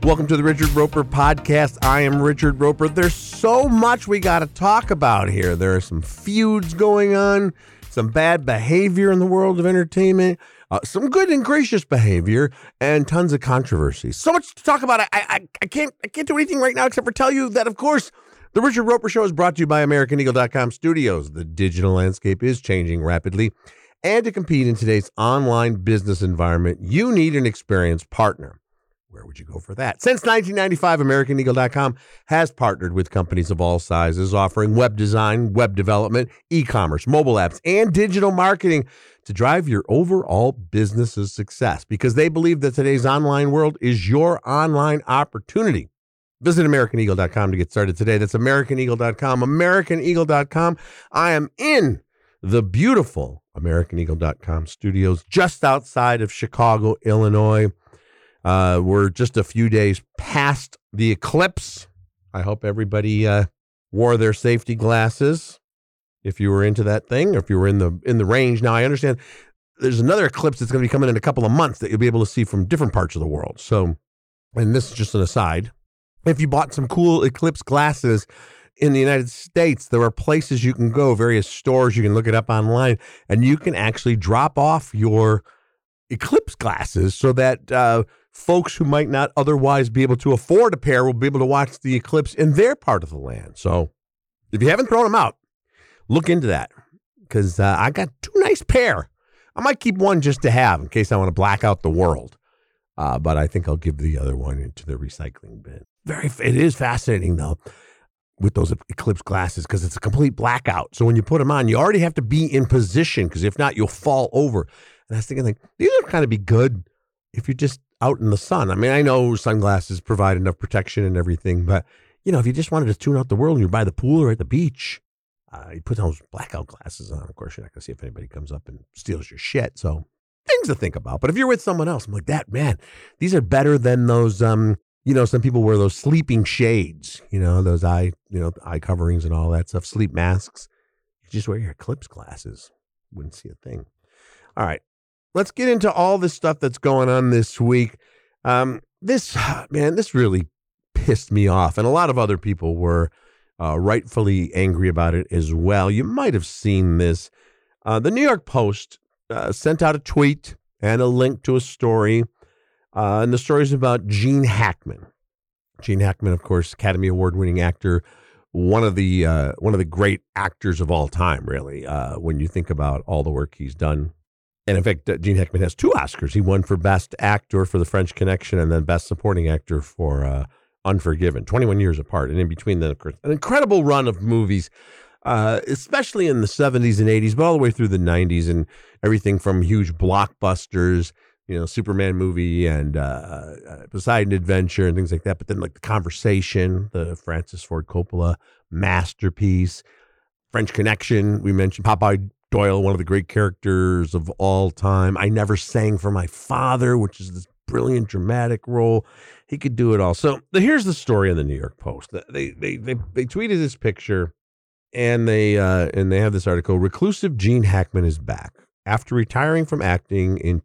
Welcome to the Richard Roper Podcast. I am Richard Roper. There's so much we got to talk about here. There are some feuds going on, some bad behavior in the world of entertainment, some good and gracious behavior, and tons of controversy. So much to talk about. I can't do anything right now except for tell you that, of course, the Richard Roper Show is brought to you by AmericanEagle.com Studios. The digital landscape is changing rapidly, and to compete in today's online business environment, you need an experienced partner. Where would you go for that? Since 1995, AmericanEagle.com has partnered with companies of all sizes, offering web design, web development, e-commerce, mobile apps, and digital marketing to drive your overall business's success, because they believe that today's online world is your online opportunity. Visit AmericanEagle.com to get started today. That's AmericanEagle.com, AmericanEagle.com. I am in the beautiful AmericanEagle.com studios just outside of Chicago, Illinois. We're just a few days past the eclipse. I hope everybody wore their safety glasses if you were into that thing, or if you were in the range. Now, I understand there's another eclipse that's going to be coming in a couple of months that you'll be able to see from different parts of the world. So, and this is just an aside. If you bought some cool eclipse glasses in the United States, there are places you can go, various stores, you can look it up online, and you can actually drop off your eclipse glasses so that folks who might not otherwise be able to afford a pair will be able to watch the eclipse in their part of the land. So if you haven't thrown them out, look into that, because I got two nice pair. I might keep one just to have in case I want to black out the world. But I think I'll give the other one into the recycling bin. It is fascinating, though, with those eclipse glasses, because it's a complete blackout. So when you put them on, you already have to be in position, because if not, you'll fall over. And I was thinking, like, these would kind of be good if you're just out in the sun. I mean, I know sunglasses provide enough protection and everything, but, you know, if you just wanted to tune out the world and you're by the pool or at the beach, you put those blackout glasses on. Of course, you're not going to see if anybody comes up and steals your shit. So things to think about. But if you're with someone else, I'm like, that, man, these are better than those, some people wear those sleeping shades, those eye coverings and all that stuff, sleep masks. You just wear your eclipse glasses. Wouldn't see a thing. All right. Let's get into all this stuff that's going on this week. This really pissed me off, and a lot of other people were rightfully angry about it as well. You might have seen this. The New York Post sent out a tweet and a link to a story, and the story is about Gene Hackman. Gene Hackman, of course, Academy Award-winning actor, one of the great actors of all time, really, when you think about all the work he's done. And in fact, Gene Hackman has 2 Oscars. He won for Best Actor for The French Connection, and then Best Supporting Actor for Unforgiven, 21 years apart. And in between them, of course, an incredible run of movies, especially in the 70s and 80s, but all the way through the 90s, and everything from huge blockbusters, Superman movie and Poseidon Adventure and things like that. But then, like, The Conversation, the Francis Ford Coppola masterpiece, French Connection, we mentioned Popeye Doyle, one of the great characters of all time. I Never Sang for My Father, which is this brilliant dramatic role. He could do it all. So here's the story in the New York Post. They tweeted this picture, and they have this article. Reclusive Gene Hackman is back. After retiring from acting in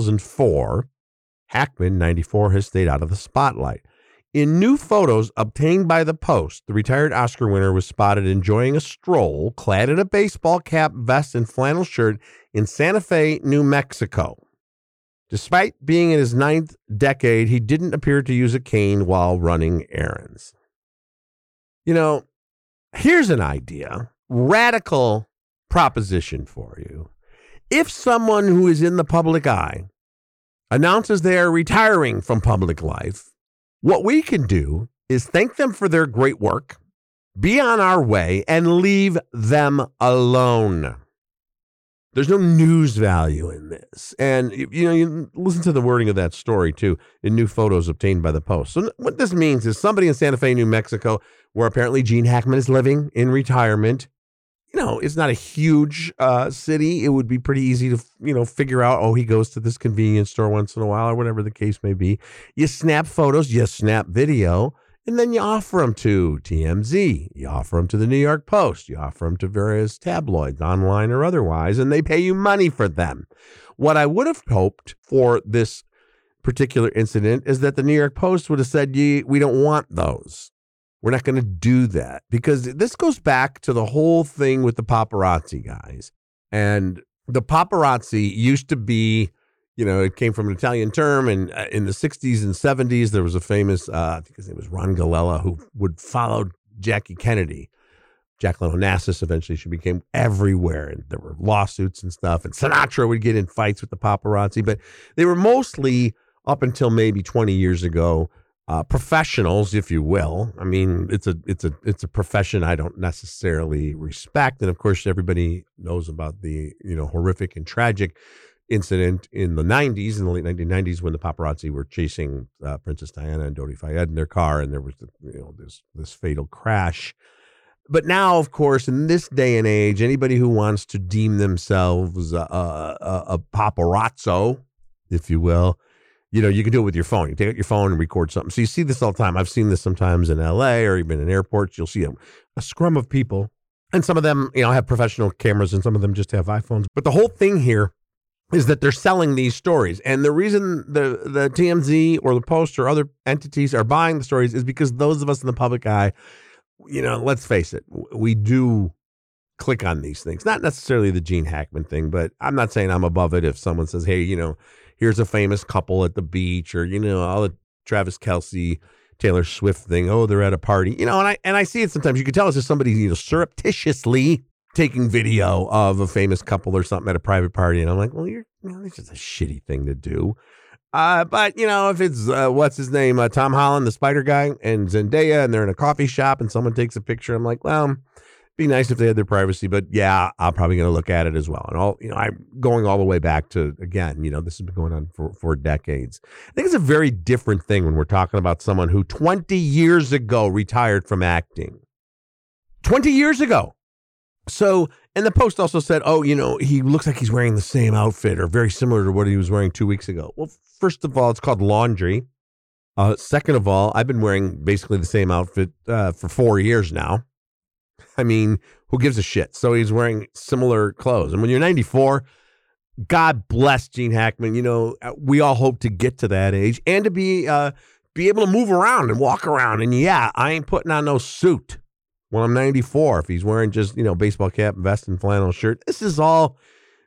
2004, Hackman, 94, has stayed out of the spotlight. In new photos obtained by the Post, the retired Oscar winner was spotted enjoying a stroll, clad in a baseball cap, vest, and flannel shirt in Santa Fe, New Mexico. Despite being in his 9th decade, he didn't appear to use a cane while running errands. Here's an idea, radical proposition for you. If someone who is in the public eye announces they are retiring from public life, what we can do is thank them for their great work, be on our way, and leave them alone. There's no news value in this. And, you listen to the wording of that story, too, in new photos obtained by the Post. So what this means is somebody in Santa Fe, New Mexico, where apparently Gene Hackman is living in retirement. It's not a huge city. It would be pretty easy to, figure out, he goes to this convenience store once in a while, or whatever the case may be. You snap photos, you snap video, and then you offer them to TMZ. You offer them to the New York Post. You offer them to various tabloids, online or otherwise, and they pay you money for them. What I would have hoped for this particular incident is that the New York Post would have said, we don't want those. We're not going to do that, because this goes back to the whole thing with the paparazzi guys. And the paparazzi used to be, it came from an Italian term. And in the 60s and 70s, there was a famous, I think his name was Ron Galella, who would follow Jackie Kennedy. Jacqueline Onassis eventually, she became everywhere, and there were lawsuits and stuff. And Sinatra would get in fights with the paparazzi, but they were mostly, up until maybe 20 years ago, professionals, if you will. I mean, it's a profession I don't necessarily respect, and of course, everybody knows about the horrific and tragic incident in the 90s, in the late 1990s, when the paparazzi were chasing Princess Diana and Dodi Fayed in their car, and there was this fatal crash. But now, of course, in this day and age, anybody who wants to deem themselves a paparazzo, if you will, you can do it with your phone. You take out your phone and record something. So you see this all the time. I've seen this sometimes in LA or even in airports. You'll see a scrum of people, and some of them, have professional cameras, and some of them just have iPhones. But the whole thing here is that they're selling these stories. And the reason the TMZ or the Post or other entities are buying the stories is because those of us in the public eye, let's face it, we do click on these things. Not necessarily the Gene Hackman thing, but I'm not saying I'm above it if someone says, hey, here's a famous couple at the beach, or, all the Travis Kelce, Taylor Swift thing. Oh, they're at a party, and I see it sometimes. You can tell it's just somebody, surreptitiously taking video of a famous couple or something at a private party. And I'm like, well, it's just a shitty thing to do. But if it's, what's his name? Tom Holland, the Spider guy, and Zendaya, and they're in a coffee shop and someone takes a picture, I'm like, well, it'd be nice if they had their privacy, but yeah, I'm probably going to look at it as well. And I'm going all the way back to, again, this has been going on for decades. I think it's a very different thing when we're talking about someone who 20 years ago retired from acting. 20 years ago. So, and the Post also said, he looks like he's wearing the same outfit or very similar to what he was wearing 2 weeks ago. Well, first of all, it's called laundry. Second of all, I've been wearing basically the same outfit for 4 years now. I mean, who gives a shit? So he's wearing similar clothes. And when you're 94, God bless Gene Hackman. We all hope to get to that age and to be able to move around and walk around. And yeah, I ain't putting on no suit when I'm 94. If he's wearing just, baseball cap, vest, and flannel shirt, this is all,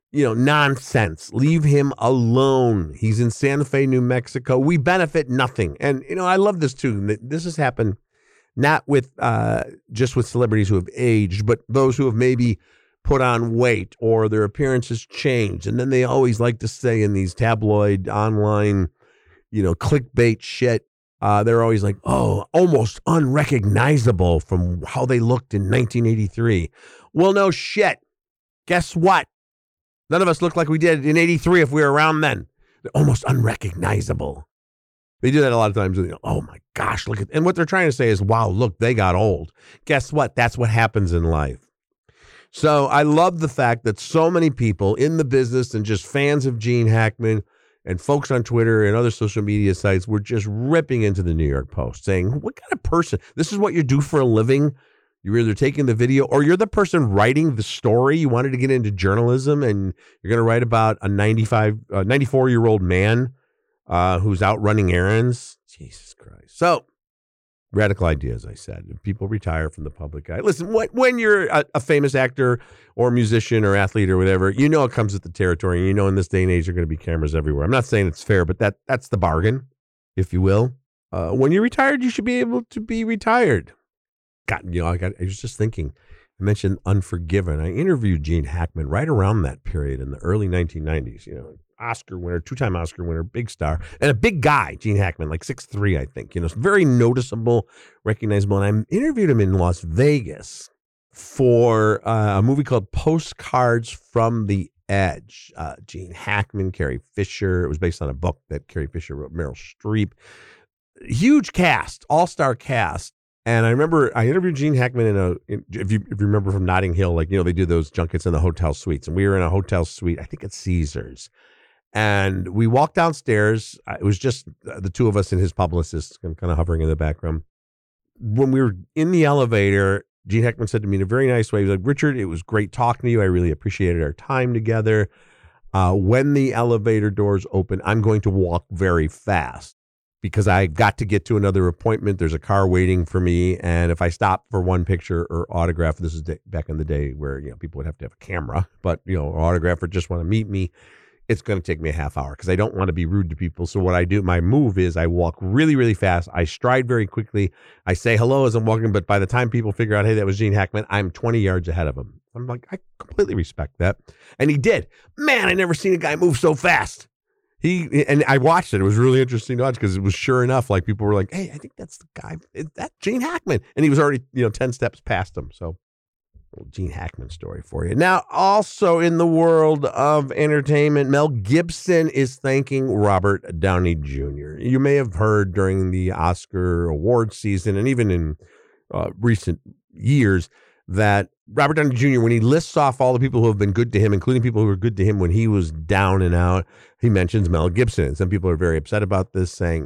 nonsense. Leave him alone. He's in Santa Fe, New Mexico. We benefit nothing. And, I love this too. This has happened not with just with celebrities who have aged, but those who have maybe put on weight or their appearance has changed. And then they always like to say in these tabloid online, clickbait shit, they're always like, oh, almost unrecognizable from how they looked in 1983. Well, no shit. Guess what? None of us look like we did in 83 if we were around then. They're almost unrecognizable. They do that a lot of times. Oh my gosh, look at, and what they're trying to say is, wow, look, they got old. Guess what? That's what happens in life. So I love the fact that so many people in the business and just fans of Gene Hackman and folks on Twitter and other social media sites were just ripping into the New York Post saying, what kind of person? This is what you do for a living? You're either taking the video or you're the person writing the story. You wanted to get into journalism and you're going to write about a 94-year-old man who's out running errands. Jesus Christ. So radical ideas, I said. People retire from the public eye. Listen, when you're a famous actor or musician or athlete or whatever, it comes with the territory. And in this day and age, there are going to be cameras everywhere. I'm not saying it's fair, but that's the bargain, if you will. When you're retired, you should be able to be retired. God, I was just thinking, I mentioned Unforgiven. I interviewed Gene Hackman right around that period in the early 1990s. Oscar winner, two-time Oscar winner, big star, and a big guy, Gene Hackman, like 6'3", I think. Very noticeable, recognizable. And I interviewed him in Las Vegas for a movie called Postcards from the Edge. Gene Hackman, Carrie Fisher. It was based on a book that Carrie Fisher wrote, Meryl Streep. Huge cast, all-star cast. And I remember I interviewed Gene Hackman if you remember from Notting Hill, they do those junkets in the hotel suites. And we were in a hotel suite, I think at Caesars. And we walked downstairs. It was just the two of us and his publicist kind of hovering in the background. When we were in the elevator, Gene Hackman said to me in a very nice way, he was like, Richard, it was great talking to you. I really appreciated our time together. When the elevator doors open, I'm going to walk very fast because I got to get to another appointment. There's a car waiting for me. And if I stop for one picture or autograph, this is back in the day where, people would have to have a camera, but, autograph or just want to meet me, it's going to take me a half hour because I don't want to be rude to people. So what I do, my move is I walk really, really fast. I stride very quickly. I say hello as I'm walking, but by the time people figure out, hey, that was Gene Hackman, I'm 20 yards ahead of him. I'm like, I completely respect that. And he did. Man, I never seen a guy move so fast. And I watched it. It was really interesting to watch because it was sure enough, like people were like, hey, I think that's the guy. That's Gene Hackman. And he was already, 10 steps past him. So Gene Hackman story for you. Now, also in the world of entertainment, Mel Gibson is thanking Robert Downey Jr. You may have heard during the Oscar award season and even in recent years that Robert Downey Jr., when he lists off all the people who have been good to him, including people who were good to him when he was down and out, he mentions Mel Gibson. And some people are very upset about this, saying,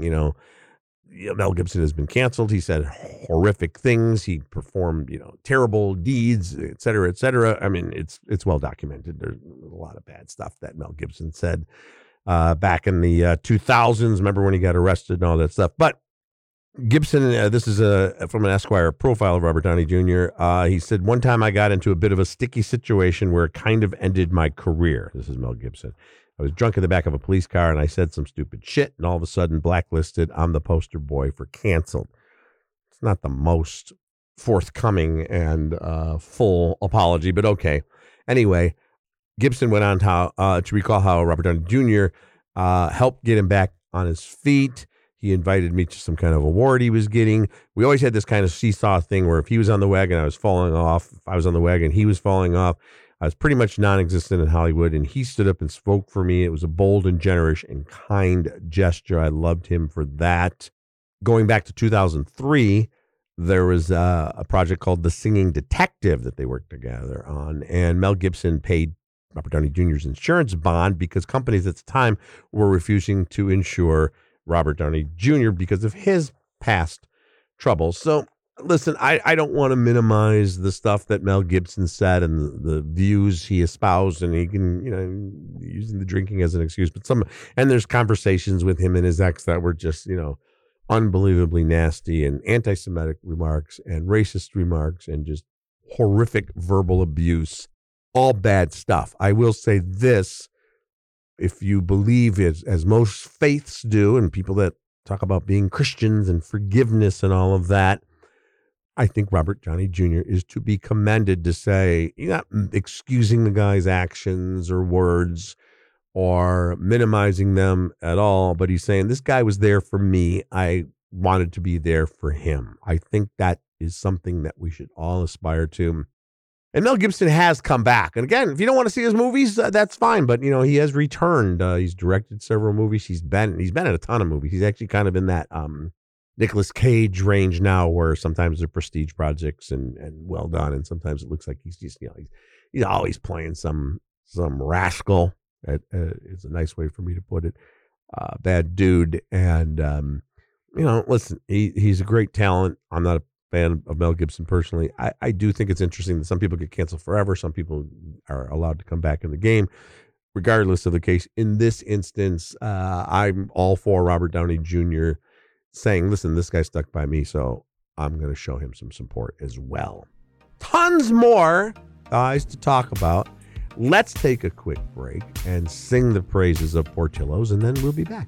Mel Gibson has been canceled. He said horrific things. He performed, terrible deeds, et cetera, et cetera. I mean, it's well documented. There's a lot of bad stuff that Mel Gibson said back in the 2000s. Remember when he got arrested and all that stuff. But Gibson, this is from an Esquire profile of Robert Downey Jr. He said, one time I got into a bit of a sticky situation where it kind of ended my career. This is Mel Gibson. I was drunk in the back of a police car and I said some stupid shit, and all of a sudden blacklisted. I'm the poster boy for canceled. It's not the most forthcoming and full apology, but okay. Anyway, Gibson went on to recall how Robert Downey Jr. Helped get him back on his feet. He invited me to some kind of award he was getting. We always had this kind of seesaw thing where if he was on the wagon, I was falling off. If I was on the wagon, he was falling off. I was pretty much non-existent in Hollywood, and he stood up and spoke for me. It was a bold and generous and kind gesture. I loved him for that. Going back to 2003, there was a project called The Singing Detective that they worked together on, and Mel Gibson paid Robert Downey Jr.'s insurance bond because companies at the time were refusing to insure Robert Downey Jr. because of his past troubles. So listen, I don't want to minimize the stuff that Mel Gibson said and the views he espoused, and he can, using the drinking as an excuse, but and there's conversations with him and his ex that were just, unbelievably nasty, and anti-Semitic remarks and racist remarks and just horrific verbal abuse, all bad stuff. I will say this. If you believe it, as most faiths do, and people that talk about being Christians and forgiveness and all of that, I think Robert Downey Jr. is to be commended to say, you're not excusing the guy's actions or words or minimizing them at all, but he's saying, this guy was there for me. I wanted to be there for him. I think that is something that we should all aspire to. And Mel Gibson has come back. And again, if you don't want to see his movies, that's fine. But, he has returned. He's directed several movies. He's been in a ton of movies. He's actually kind of in that Nicolas Cage range now, where sometimes they're prestige projects and well done. And sometimes it looks like he's just, he's always playing some rascal. It's a nice way for me to put it. Bad dude. And, listen, he's a great talent. I'm not a fan of Mel Gibson personally. I do think it's interesting that some people get canceled forever. Some people are allowed to come back in the game, regardless of the case. In this instance, I'm all for Robert Downey Jr. saying, listen, this guy stuck by me, so I'm going to show him some support as well. Tons more, guys, to talk about. Let's take a quick break and sing the praises of Portillo's, and then we'll be back.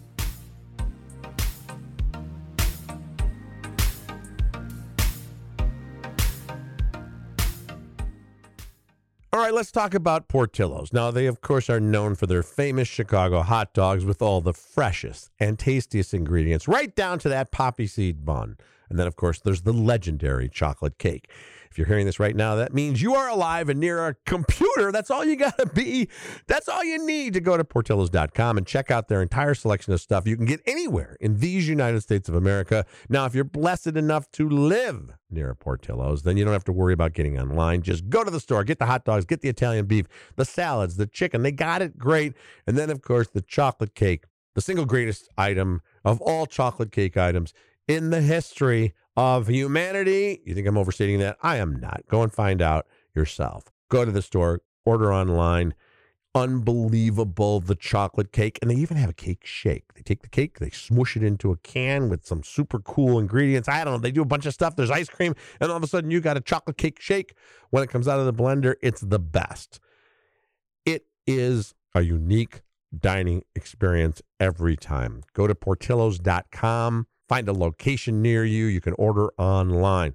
All right, let's talk about Portillo's. Now, they, of course, are known for their famous Chicago hot dogs with all the freshest and tastiest ingredients, right down to that poppy seed bun. And then, of course, there's the legendary chocolate cake. If you're hearing this right now, that means you are alive and near a computer. That's all you got to be. That's all you need to go to Portillos.com and check out their entire selection of stuff you can get anywhere in these United States of America. Now, if you're blessed enough to live near a Portillo's, then you don't have to worry about getting online. Just go to the store, get the hot dogs, get the Italian beef, the salads, the chicken. They got it great. And then, of course, the chocolate cake, the single greatest item of all chocolate cake items in the history of humanity. You think I'm overstating that? I am not. Go and find out yourself. Go to the store, order online. unbelievable, the chocolate cake. And they even have a cake shake. They take the cake, they smoosh it into a can with some super cool ingredients. I don't know. They do a bunch of stuff. There's ice cream. And all of a sudden, you got a chocolate cake shake. When it comes out of the blender, it's the best. It is a unique dining experience every time. Go to Portillos.com. Find a location near you. You can order online.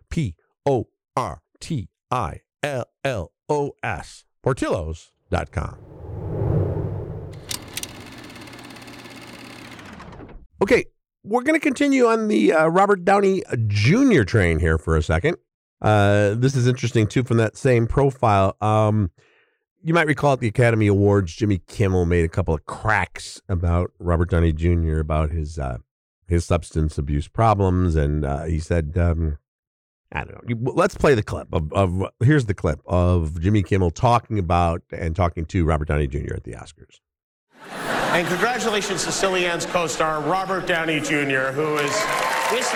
Portillos. Portillos.com. Okay, we're going to continue on the Robert Downey Jr. train here for a second. This is interesting, too, from that same profile. You might recall at the Academy Awards, Jimmy Kimmel made a couple of cracks about Robert Downey Jr., about his substance abuse problems. And he said, I don't know. Let's play the clip here's the clip of Jimmy Kimmel talking about and talking to Robert Downey Jr. at the Oscars. And congratulations to Silly Ann's co-star, Robert Downey Jr., who is, this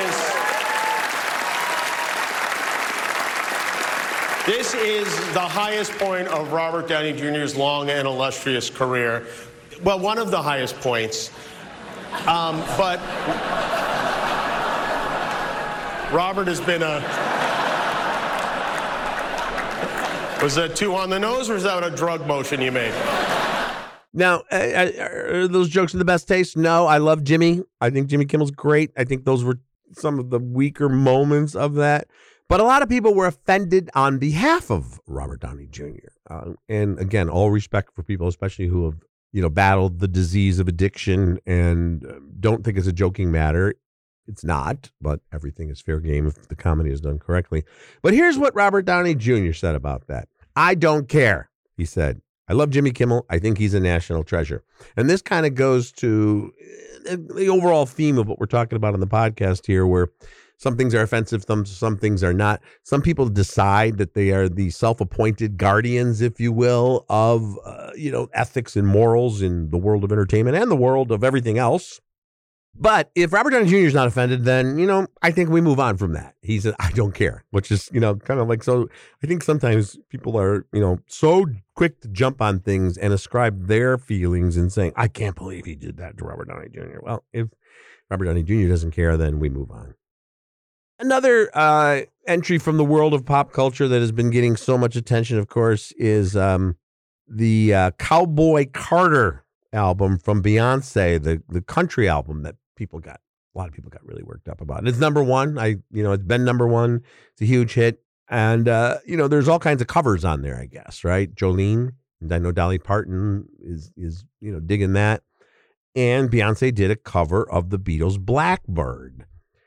is the highest point of Robert Downey Jr.'s long and illustrious career. Well, one of the highest points. But Robert has been was that too on the nose, or is that a drug motion you made? Now, are those jokes in the best taste? No, I love Jimmy. I think Jimmy Kimmel's great. I think those were some of the weaker moments of that. But a lot of people were offended on behalf of Robert Downey Jr. And again, all respect for people, especially who have, battled the disease of addiction and don't think it's a joking matter. It's not, but everything is fair game if the comedy is done correctly. But here's what Robert Downey Jr. said about that. I don't care, he said. I love Jimmy Kimmel. I think he's a national treasure. And this kind of goes to the overall theme of what we're talking about on the podcast here, where some things are offensive, some things are not. Some people decide that they are the self-appointed guardians, if you will, of, ethics and morals in the world of entertainment and the world of everything else. But if Robert Downey Jr. is not offended, then, I think we move on from that. He said, I don't care, which is, kind of like, so I think sometimes people are, so quick to jump on things and ascribe their feelings and saying, I can't believe he did that to Robert Downey Jr. Well, if Robert Downey Jr. doesn't care, then we move on. Another entry from the world of pop culture that has been getting so much attention, of course, is the Cowboy Carter album from Beyonce, the country album that a lot of people got really worked up about. It's number one. It's been number one. It's a huge hit. And, there's all kinds of covers on there, I guess, right? Jolene, and I know Dolly Parton is digging that. And Beyonce did a cover of the Beatles' Blackbird,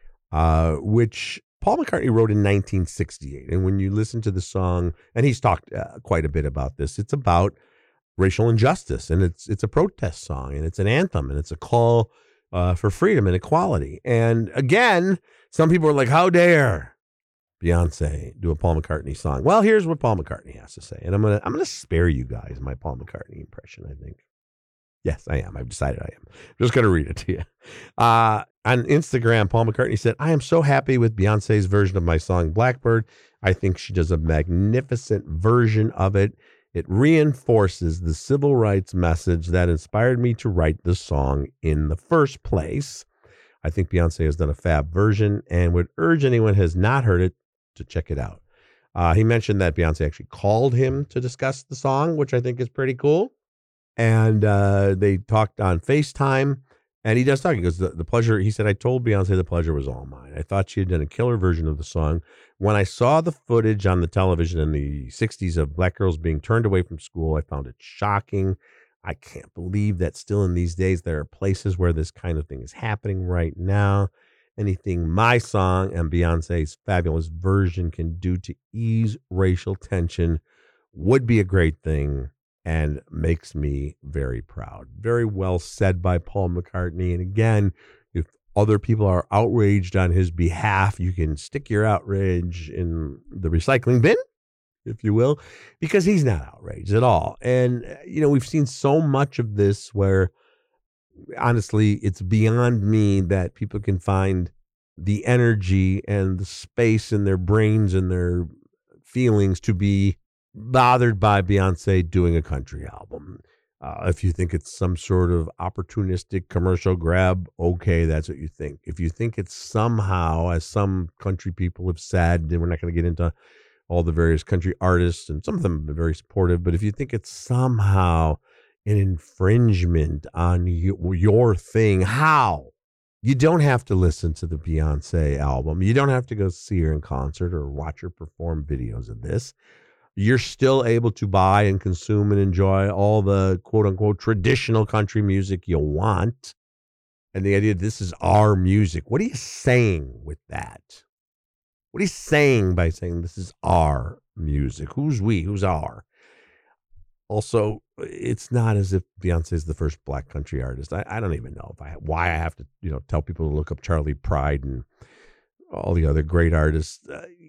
which Paul McCartney wrote in 1968. And when you listen to the song, and he's talked quite a bit about this, it's about racial injustice, and it's a protest song, and it's an anthem, and it's a call for freedom and equality. And again, some people are like, how dare Beyonce do a Paul McCartney song? Well, here's what Paul McCartney has to say. And I'm gonna spare you guys my Paul McCartney impression, I think. Yes, I am. I've decided I am. I'm just going to read it to you. On Instagram, Paul McCartney said, I am so happy with Beyonce's version of my song Blackbird. I think she does a magnificent version of it. It reinforces the civil rights message that inspired me to write the song in the first place. I think Beyonce has done a fab version and would urge anyone who has not heard it to check it out. He mentioned that Beyonce actually called him to discuss the song, which I think is pretty cool. And they talked on FaceTime, and he does talk. He goes, the pleasure, he said, I told Beyonce the pleasure was all mine. I thought she had done a killer version of the song. When I saw the footage on the television in the 60s of black girls being turned away from school, I found it shocking. I can't believe that still in these days there are places where this kind of thing is happening right now. Anything my song and Beyonce's fabulous version can do to ease racial tension would be a great thing. And makes me very proud. Very well said by Paul McCartney. And again, if other people are outraged on his behalf, you can stick your outrage in the recycling bin, if you will, because he's not outraged at all. And, we've seen so much of this where, honestly, it's beyond me that people can find the energy and the space in their brains and their feelings to be bothered by Beyonce doing a country album. If you think it's some sort of opportunistic commercial grab, okay, that's what you think. If you think it's somehow, as some country people have said, and we're not going to get into all the various country artists, and some of them have been very supportive, but if you think it's somehow an infringement on your thing, how? You don't have to listen to the Beyonce album. You don't have to go see her in concert or watch her perform videos of this. You're still able to buy and consume and enjoy all the quote unquote traditional country music you want. And the idea this is our music. What are you saying with that? What are you saying by saying this is our music? Who's we? Who's our? Also, it's not as if Beyonce is the first black country artist. I don't even know why I have to, tell people to look up Charlie Pride and all the other great artists.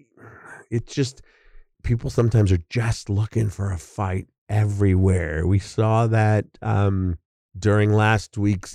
It's just, people sometimes are just looking for a fight everywhere. We saw that during last week's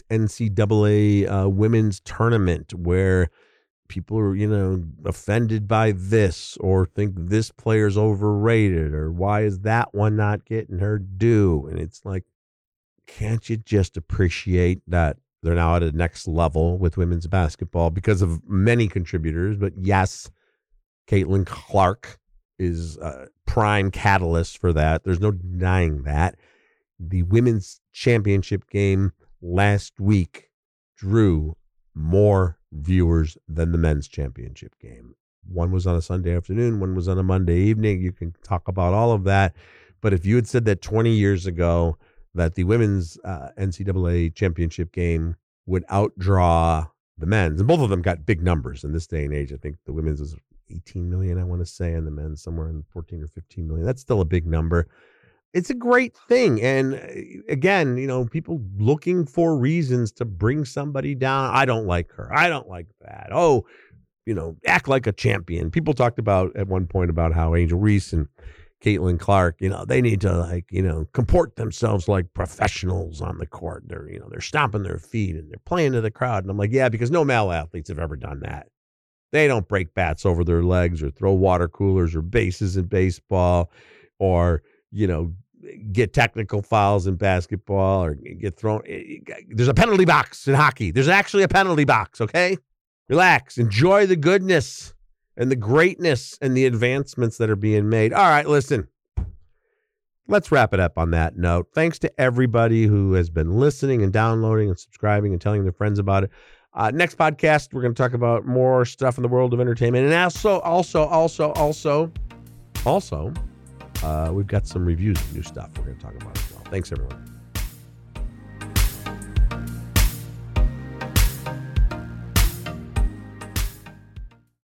NCAA women's tournament, where people are, offended by this or think this player's overrated or why is that one not getting her due? And it's like, can't you just appreciate that they're now at a next level with women's basketball because of many contributors? But yes, Caitlin Clark is a prime catalyst for that. There's no denying that. The women's championship game last week drew more viewers than the men's championship game. One was on a Sunday afternoon, one was on a Monday evening. You can talk about all of that. But if you had said that 20 years ago that the women's NCAA championship game would outdraw the men's, and both of them got big numbers in this day and age. I think the women's is 18 million, I want to say, and the men's somewhere in 14 or 15 million. That's still a big number. It's a great thing. And again, people looking for reasons to bring somebody down. I don't like her. I don't like that. Oh, act like a champion. People talked about at one point about how Angel Reese and Caitlin Clark, they need to comport themselves like professionals on the court. They're stomping their feet and they're playing to the crowd. And I'm like, yeah, because no male athletes have ever done that. They don't break bats over their legs or throw water coolers or bases in baseball or, get technical fouls in basketball or get thrown. There's a penalty box in hockey. There's actually a penalty box, okay? Relax. Enjoy the goodness and the greatness and the advancements that are being made. All right, listen. Let's wrap it up on that note. Thanks to everybody who has been listening and downloading and subscribing and telling their friends about it. Next podcast, we're going to talk about more stuff in the world of entertainment. And also, we've got some reviews of new stuff we're going to talk about as well. Thanks, everyone.